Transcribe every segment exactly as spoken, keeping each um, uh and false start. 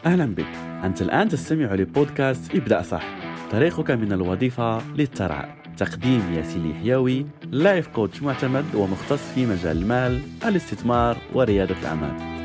أهلا بك. أنت الآن تستمع لبودكاست ابدأ صح، طريقك من الوظيفة للثراء. تقديم ياسين الحيوي، لايف كوتش معتمد ومختص في مجال المال، الاستثمار وريادة الأعمال.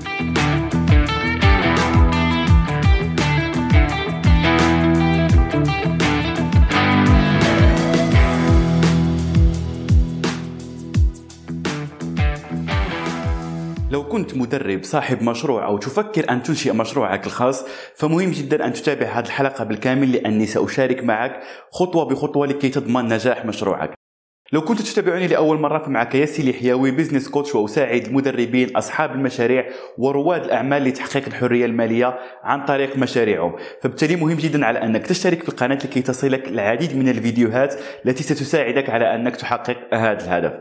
لو كنت مدرب صاحب مشروع أو تفكر أن تنشئ مشروعك الخاص، فمهم جدا أن تتابع هذه الحلقة بالكامل، لأني سأشارك معك خطوة بخطوة لكي تضمن نجاح مشروعك. لو كنت تتابعني لأول مرة فمعك ياسين الحيوي، بيزنس كوتش، وأساعد المدربين أصحاب المشاريع ورواد الأعمال لتحقيق الحرية المالية عن طريق مشاريعهم. فبالتالي مهم جدا على أنك تشترك في القناة لكي تصلك العديد من الفيديوهات التي ستساعدك على أنك تحقق هذا الهدف.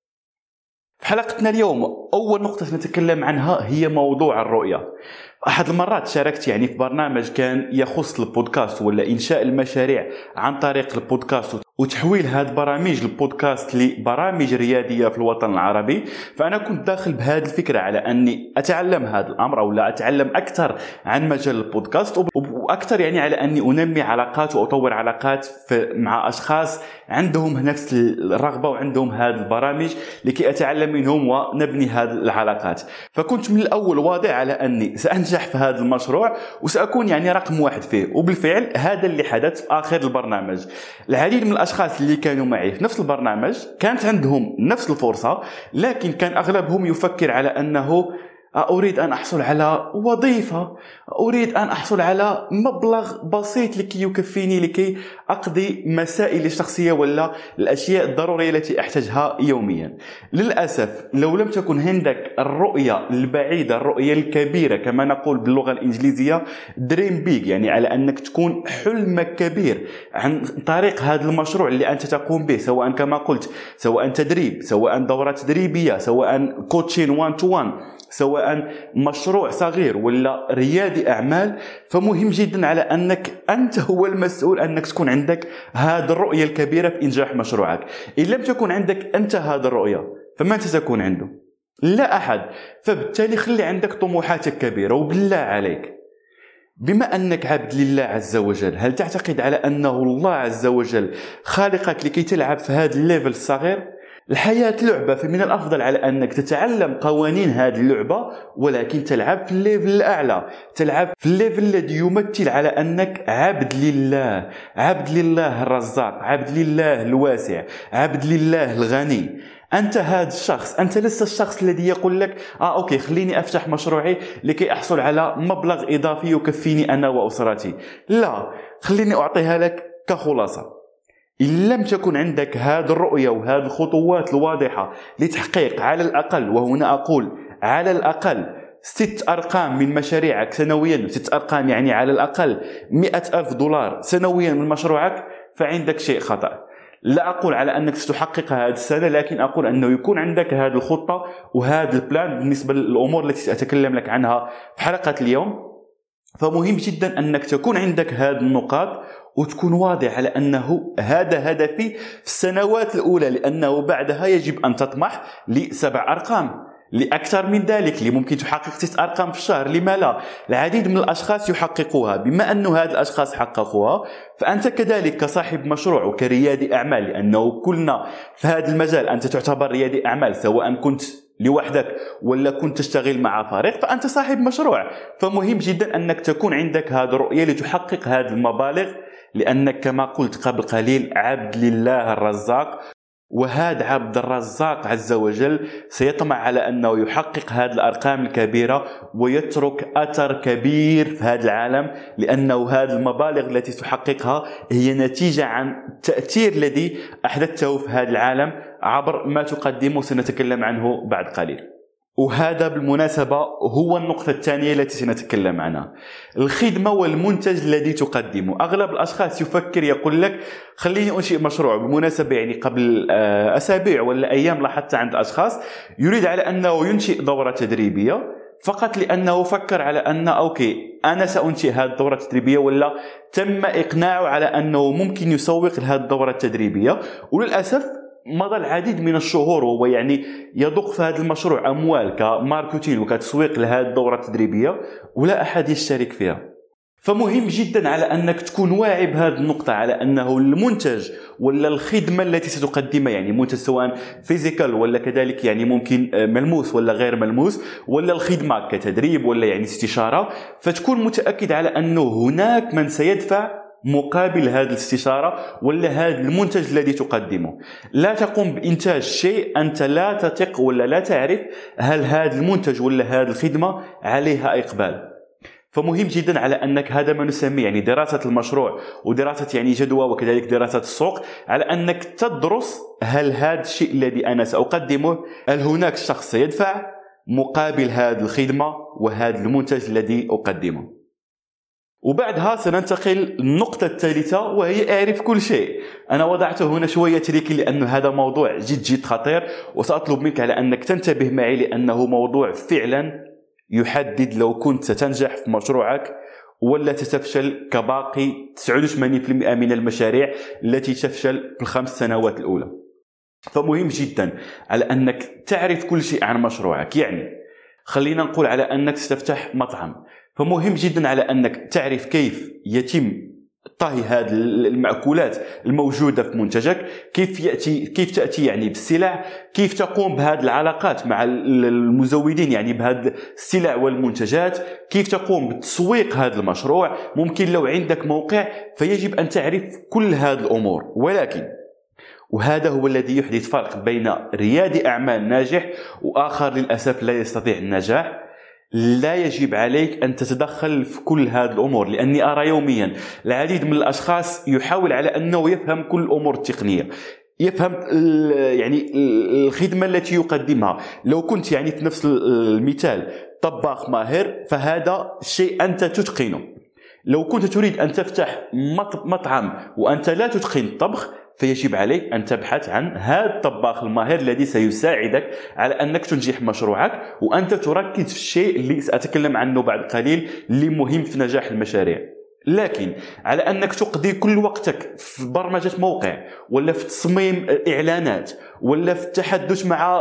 في حلقتنا اليوم أول نقطة سنتكلم عنها هي موضوع الرؤية. أحد المرات شاركت يعني في برنامج كان يخص البودكاست ولا إنشاء المشاريع عن طريق البودكاست وتحويل هذه برامج البودكاست لبرامج ريادية في الوطن العربي. فأنا كنت داخل بهذه الفكرة على أني أتعلم هذا الأمر أو لا أتعلم أكثر عن مجال البودكاست، وأكثر يعني على أني أنمي علاقات وأطور علاقات مع أشخاص عندهم نفس الرغبة وعندهم هذه البرامج لكي أتعلم منهم ونبني هذه العلاقات. فكنت من الأول واضح على أني سأنجح في هذا المشروع وسأكون يعني رقم واحد فيه، وبالفعل هذا اللي حدث في آخر البرنامج. العديد من الأشخاص اللي كانوا معي في نفس البرنامج كانت عندهم نفس الفرصة، لكن كان أغلبهم يفكر على أنه أريد أن أحصل على وظيفة، أريد أن أحصل على مبلغ بسيط لكي يكفيني لكي أقضي مسائل الشخصية ولا الأشياء الضرورية التي أحتاجها يوميا. للأسف لو لم تكن عندك الرؤية البعيدة، الرؤية الكبيرة كما نقول باللغة الإنجليزية دريم بيج، يعني على أنك تكون حلمك كبير عن طريق هذا المشروع اللي أنت تقوم به، سواء كما قلت سواء تدريب، سواء دورة تدريبية، سواء كوتشين وان تو وان، سواء مشروع صغير ولا ريادي أعمال، فمهم جدا على أنك أنت هو المسؤول أنك تكون عندك هذه الرؤية الكبيرة في إنجاح مشروعك. إن لم تكن عندك أنت هذه الرؤية فمن ستكون عنده؟ لا أحد. فبالتالي خلي عندك طموحاتك كبيرة، وبالله عليك بما أنك عبد لله عز وجل، هل تعتقد على أنه الله عز وجل خالقك لكي تلعب في هذا الليفل الصغير؟ الحياة لعبة، فمن الأفضل على أنك تتعلم قوانين هذه اللعبة ولكن تلعب في الليفل الأعلى، تلعب في الليفل الذي يمثل على أنك عبد لله، عبد لله الرزاق، عبد لله الواسع، عبد لله الغني. أنت هذا الشخص، أنت لست الشخص الذي يقول لك آه أوكي خليني أفتح مشروعي لكي أحصل على مبلغ إضافي يكفيني أنا وأسرتي. لا، خليني أعطيها لك كخلاصة. إن لم تكن عندك هذه الرؤية وهذه الخطوات الواضحة لتحقيق على الأقل، وهنا أقول على الأقل ست أرقام من مشاريعك سنويا، ست أرقام يعني على الأقل مئة ألف دولار سنويا من مشروعك، فعندك شيء خطأ. لا أقول على أنك ستحقق هذه السنة، لكن أقول أنه يكون عندك هذه الخطة وهذا البلان بالنسبة للأمور التي سأتكلم لك عنها في حلقة اليوم. فمهم جدا أنك تكون عندك هذه النقاط وتكون واضح على أنه هذا هدفي في السنوات الأولى، لأنه بعدها يجب أن تطمح لسبع أرقام، لأكثر من ذلك، اللي ممكن تحقق ست أرقام في الشهر. لما لا؟ العديد من الأشخاص يحققوها. بما أن هذه الأشخاص حققوها فأنت كذلك كصاحب مشروع وكريادي أعمال، لأنه كلنا في هذا المجال أنت تعتبر ريادي أعمال، سواء كنت لوحدك ولا كنت تشتغل مع فريق، فأنت صاحب مشروع. فمهم جدا أنك تكون عندك هذه الرؤية لتحقق هذه المبالغ، لأنك كما قلت قبل قليل عبد لله الرزاق، وهذا عبد الرزاق عز وجل سيطمع على أنه يحقق هذه الأرقام الكبيرة ويترك أثر كبير في هذا العالم، لأنه هذه المبالغ التي تحققها هي نتيجة عن التأثير الذي أحدثته في هذا العالم عبر ما تقدمه، سنتكلم عنه بعد قليل. وهذا بالمناسبة هو النقطة الثانية التي سنتكلم عنها، الخدمة والمنتج الذي تقدمه. أغلب الأشخاص يفكر يقول لك خليني أنشئ مشروع. بالمناسبة يعني قبل أسابيع ولا أيام لاحظت عند أشخاص يريد على أنه ينشئ دورة تدريبية فقط لأنه فكر على أن أوكي أنا سأنشئ هذه الدورة التدريبية، ولا تم إقناعه على أنه ممكن يسوق لهذه الدورة التدريبية. وللأسف مضى العديد من الشهور وهو يعني يضخ في هذا المشروع أموال كماركتين وكتسويق لهذه الدورة التدريبية ولا أحد يشترك فيها. فمهم جدا على أنك تكون واعي بهذه النقطة، على أنه المنتج ولا الخدمة التي ستقدمها، يعني منتج سواء فيزيكال ولا كذلك يعني ممكن ملموس ولا غير ملموس، ولا الخدمة كتدريب ولا يعني استشارة، فتكون متأكد على أنه هناك من سيدفع مقابل هذه الاستشارة ولا هذا المنتج الذي تقدمه. لا تقوم بإنتاج شيء أنت لا تثق ولا لا تعرف هل هذا المنتج ولا هذه الخدمة عليها إقبال. فمهم جدا على أنك هذا ما نسميه يعني دراسة المشروع ودراسة يعني جدوى وكذلك دراسة السوق، على أنك تدرس هل هذا الشيء الذي أنا سأقدمه هل هناك شخص سيدفع مقابل هذه الخدمة وهذا المنتج الذي أقدمه. وبعدها سننتقل للنقطة الثالثة وهي اعرف كل شيء. أنا وضعت هنا شوية تريكي لأن هذا موضوع جد جد خطير، وسأطلب منك على أنك تنتبه معي لأنه موضوع فعلا يحدد لو كنت ستنجح في مشروعك ولا ستفشل كباقي تسعة وثمانين بالمئة من المشاريع التي تفشل في الخمس سنوات الأولى. فمهم جدا على أنك تعرف كل شيء عن مشروعك. يعني خلينا نقول على أنك ستفتح مطعم، فمهم جدا على أنك تعرف كيف يتم طهي هذه المأكولات الموجودة في منتجك، كيف يأتي كيف تأتي يعني بالسلع، كيف تقوم بهذه العلاقات مع المزودين يعني بهذه السلع والمنتجات، كيف تقوم بتسويق هذا المشروع. ممكن لو عندك موقع فيجب أن تعرف كل هذه الأمور. ولكن وهذا هو الذي يحدث فرق بين ريادي أعمال ناجح وآخر للأسف لا يستطيع النجاح. لا يجب عليك أن تتدخل في كل هذه الأمور، لأني أرى يوميا العديد من الأشخاص يحاول على أنه يفهم كل الأمور التقنية، يفهم يعني الخدمة التي يقدمها. لو كنت يعني في نفس المثال طباخ ماهر فهذا شيء أنت تتقنه. لو كنت تريد أن تفتح مطعم وأنت لا تتقن الطبخ فيجب عليك أن تبحث عن هذا الطباخ الماهر الذي سيساعدك على أنك تنجح مشروعك، وأنت تركز في الشيء اللي سأتكلم عنه بعد قليل اللي مهم في نجاح المشاريع. لكن على أنك تقضي كل وقتك في برمجة موقع ولا في تصميم إعلانات ولا في التحدث مع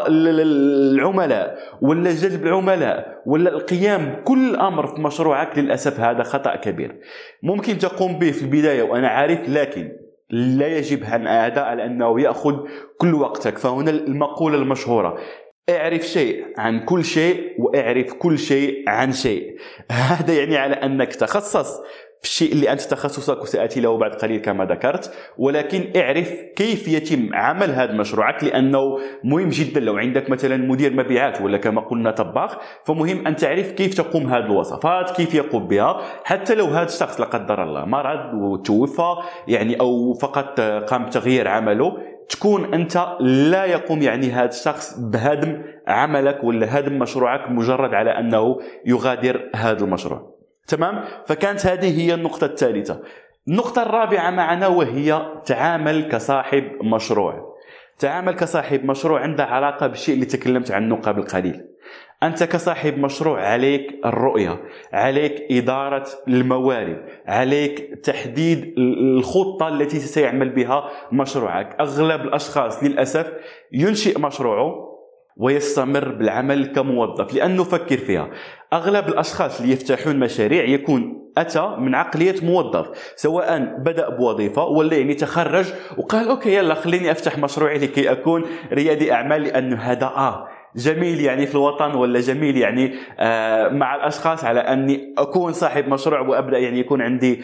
العملاء ولا جلب العملاء ولا القيام بكل أمر في مشروعك، للأسف هذا خطأ كبير. ممكن تقوم به في البداية وأنا عارف، لكن لا يجب عن هذا على أنه يأخذ كل وقتك. فهنا المقولة المشهورة اعرف شيء عن كل شيء واعرف كل شيء عن شيء. هذا يعني على أنك تخصص في الشيء اللي أنت تخصصك وسأتي له بعد قليل كما ذكرت، ولكن اعرف كيف يتم عمل هذا مشروعك، لأنه مهم جدا. لو عندك مثلا مدير مبيعات ولا كما قلنا طباخ، فمهم أن تعرف كيف تقوم هذه الوصفات، كيف يقوم بها. حتى لو هذا الشخص لا قدر الله مرض وتوفى يعني أو فقط قام بتغيير عمله، تكون أنت لا يقوم يعني هذا الشخص بهدم عملك ولا هدم مشروعك مجرد على أنه يغادر هذا المشروع. تمام؟ فكانت هذه هي النقطة الثالثة. النقطة الرابعة معنا وهي تعامل كصاحب مشروع. تعامل كصاحب مشروع عندها علاقة بالشيء اللي تكلمت عنه قبل قليل. أنت كصاحب مشروع عليك الرؤية، عليك إدارة الموارد، عليك تحديد الخطة التي سيعمل بها مشروعك. أغلب الأشخاص للأسف ينشئ مشروعه ويستمر بالعمل كموظف، لأنه فكر فيها. أغلب الأشخاص اللي يفتحون مشاريع يكون أتى من عقلية موظف، سواء بدأ بوظيفة ولا يعني تخرج وقال أوكي يلا خليني أفتح مشروعي لكي أكون ريادي أعمال، لأنه هذا آه جميل يعني في الوطن، ولا جميل يعني آه مع الأشخاص على أني أكون صاحب مشروع وأبدأ يعني يكون عندي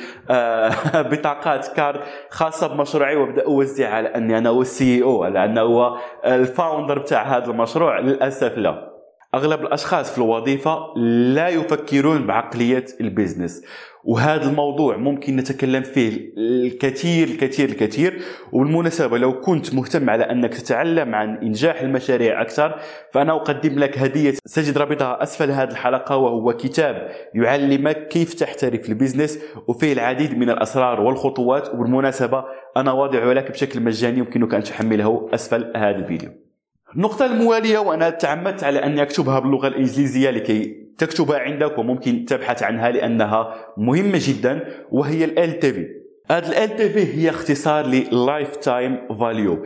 آه بطاقات كارد خاصة بمشروعي وأبدأ أوزع على أني أنا هو السي او، على أنه هو الفاوندر بتاع هذا المشروع. للأسف لا. أغلب الأشخاص في الوظيفة لا يفكرون بعقلية البيزنس، وهذا الموضوع ممكن نتكلم فيه الكثير الكثير الكثير. وبالمناسبة لو كنت مهتم على أنك تتعلم عن إنجاح المشاريع أكثر، فأنا أقدم لك هدية سجد رابطها أسفل هذه الحلقة، وهو كتاب يعلمك كيف تحترف البيزنس وفيه العديد من الأسرار والخطوات. وبالمناسبة أنا واضعه لك بشكل مجاني، يمكنك أن تحمله أسفل هذا الفيديو. النقطة الموالية، وأنا تعمدت على أن أكتبها باللغة الإنجليزية لكي تكتبها عندك وممكن تبحث عنها لأنها مهمة جدا، وهي ال إل تي في. هذا ال إل تي في هي اختصار ل Lifetime Value.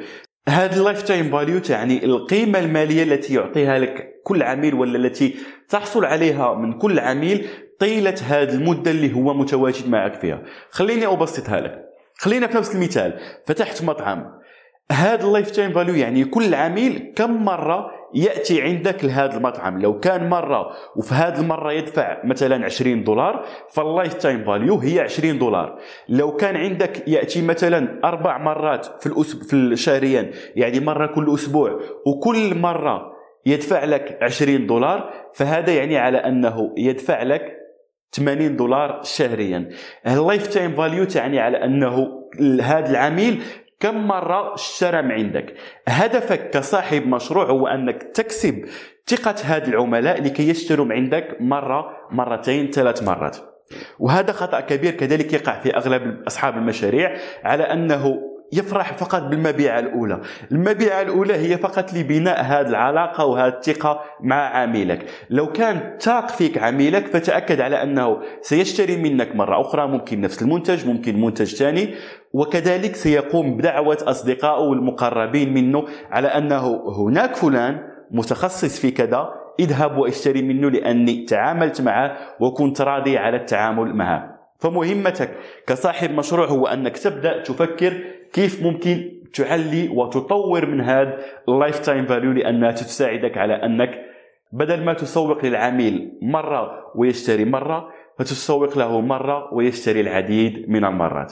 هذا اللايف تايم فاليو تعني القيمة المالية التي يعطيها لك كل عميل، ولا التي تحصل عليها من كل عميل طيلة هذه المدة اللي هو متواجد معك فيها. خليني أبسطها لك. خلينا في نفس المثال، فتحت مطعم. هذا اللايف تايم فاليو يعني كل عميل كم مرة يأتي عندك لهذا المطعم. لو كان مرة وفي هذه المرة يدفع مثلا عشرين دولار، فاللايف تايم فاليو هي عشرين دولار. لو كان عندك يأتي مثلا أربع مرات في الأسبوع في الشهريا، يعني مرة كل أسبوع، وكل مرة يدفع لك عشرين دولار، فهذا يعني على أنه يدفع لك ثمانين دولار شهريا. اللايف تايم فاليو تعني على أنه هذا العميل كم مرة اشترى من عندك. هدفك كصاحب مشروع هو أنك تكسب ثقة هاد العملاء لكي يشتروا من عندك مرة مرتين ثلاث مرات. وهذا خطأ كبير كذلك يقع في أغلب أصحاب المشاريع، على أنه يفرح فقط بالمبيعة الأولى. المبيعة الأولى هي فقط لبناء هذه العلاقة وهذه الثقة مع عميلك. لو كان تاق فيك عميلك فتأكد على أنه سيشتري منك مرة أخرى، ممكن نفس المنتج، ممكن منتج ثاني، وكذلك سيقوم بدعوة أصدقائه والمقربين منه على أنه هناك فلان متخصص في كذا، اذهب واشتري منه لأني تعاملت معه وكنت راضي على التعامل معه. فمهمتك كصاحب مشروع هو أنك تبدأ تفكر كيف ممكن تعلي وتطور من هذا اللايف تايم فاليو، لأنها تساعدك على أنك بدل ما تسوق للعميل مرة ويشتري مرة، فتسوق له مرة ويشتري العديد من المرات.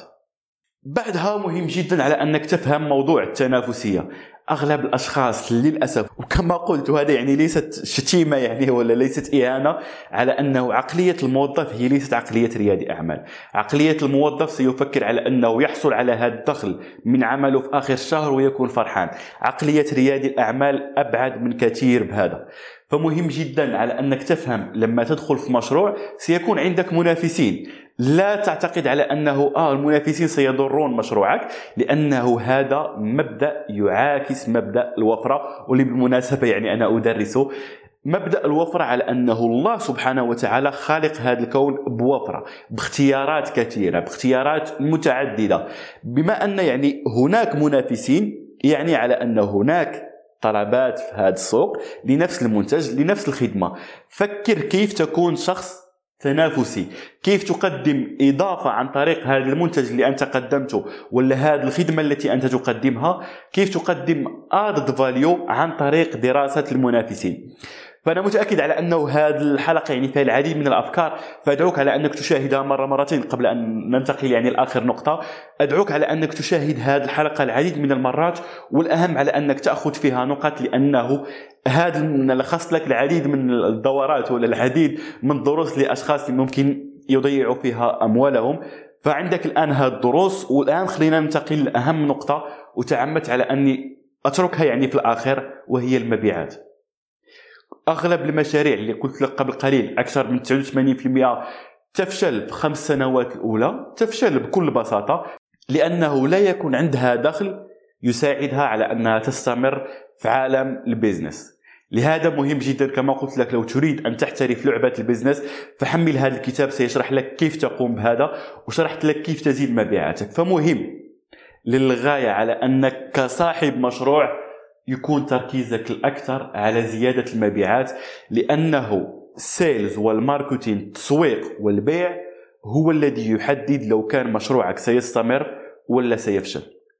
بعدها مهم جدا على أنك تفهم موضوع التنافسية. أغلب الأشخاص للأسف، وكما قلت هذا يعني ليست شتيمة يعني ولا ليست إهانة، على أنه عقلية الموظف هي ليست عقلية ريادي أعمال. عقلية الموظف سيفكر على أنه يحصل على هذا الدخل من عمله في آخر الشهر ويكون فرحان. عقلية ريادي الأعمال أبعد من كثير بهذا. فمهم جدا على أنك تفهم لما تدخل في مشروع سيكون عندك منافسين. لا تعتقد على أنه آه المنافسين سيضرون مشروعك، لأنه هذا مبدأ يعاكس مبدأ الوفرة، واللي بالمناسبة يعني أنا أدرسه. مبدأ الوفرة على أنه الله سبحانه وتعالى خالق هذا الكون بوفرة، باختيارات كثيرة، باختيارات متعددة. بما أن يعني هناك منافسين، يعني على أن هناك طلبات في هذا السوق لنفس المنتج لنفس الخدمة. فكر كيف تكون شخص تنافسي، كيف تقدم إضافة عن طريق هذا المنتج اللي أنت قدمته ولا هذه الخدمة التي أنت تقدمها، كيف تقدم added value عن طريق دراسة المنافسين. فأنا متأكد على أنه هذه الحلقة يعني فيها العديد من الأفكار، فأدعوك على أنك تشاهدها مرة مرتين قبل أن ننتقل يعني لآخر نقطة. أدعوك على أنك تشاهد هذه الحلقة العديد من المرات، والأهم على أنك تأخذ فيها نقط، لأنه هذا نلخص لك العديد من الدورات ولا العديد من الدروس لأشخاص ممكن يضيعوا فيها أموالهم. فعندك الآن هذه الدروس، والآن خلينا ننتقل لأهم نقطة وتعمدت على أني أتركها يعني في الآخر، وهي المبيعات. أغلب المشاريع اللي قلت لك قبل قليل أكثر من تسعة وثمانين بالمئة تفشل في خمس سنوات الأولى. تفشل بكل بساطة لأنه لا يكون عندها دخل يساعدها على أنها تستمر في عالم البيزنس. لهذا مهم جدا كما قلت لك، لو تريد أن تحترف لعبة البيزنس فحمل هذا الكتاب، سيشرح لك كيف تقوم بهذا، وشرحت لك كيف تزيد مبيعاتك. فمهم للغاية على أنك كصاحب مشروع يكون تركيزك الأكثر على زيادة المبيعات، لأنه السيلز والماركتين، التسويق والبيع، هو الذي يحدد لو كان مشروعك سيستمر ولا سيفشل.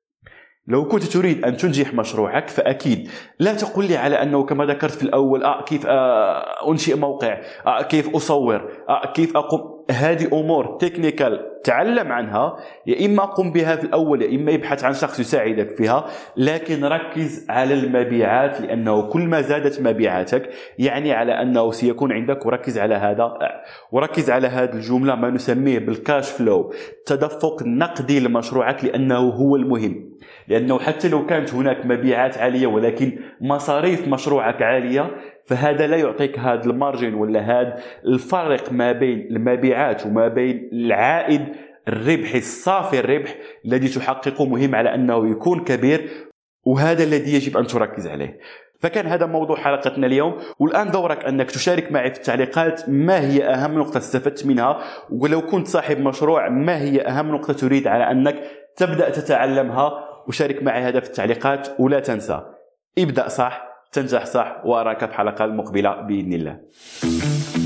لو كنت تريد أن تنجح مشروعك فأكيد لا تقول لي على أنه كما ذكرت في الأول آه كيف آه أنشئ موقع، آه كيف أصور، آه كيف أقوم. هذه أمور تكنيكال تعلم عنها، يا إما قم بها في الأول يا إما ابحث عن شخص يساعدك فيها، لكن ركز على المبيعات، لأنه كل ما زادت مبيعاتك يعني على أنه سيكون عندك. وركز على هذا وركز على هذه الجملة ما نسميه بالكاش فلو، التدفق النقدي لمشروعك، لأنه هو المهم. لأنه حتى لو كانت هناك مبيعات عالية ولكن مصاريف مشروعك عالية، فهذا لا يعطيك هذا المارجن ولا هذا الفرق ما بين المبيعات وما بين العائد الربحي الصافي، الربح الذي تحققه مهم على أنه يكون كبير، وهذا الذي يجب أن تركز عليه. فكان هذا موضوع حلقتنا اليوم، والآن دورك أنك تشارك معي في التعليقات ما هي أهم نقطة استفدت منها، ولو كنت صاحب مشروع ما هي أهم نقطة تريد على أنك تبدأ تتعلمها وشارك معي هذا في التعليقات، ولا تنسى ابدأ صح تنجح صح، وأراك في الحلقة المقبلة بإذن الله.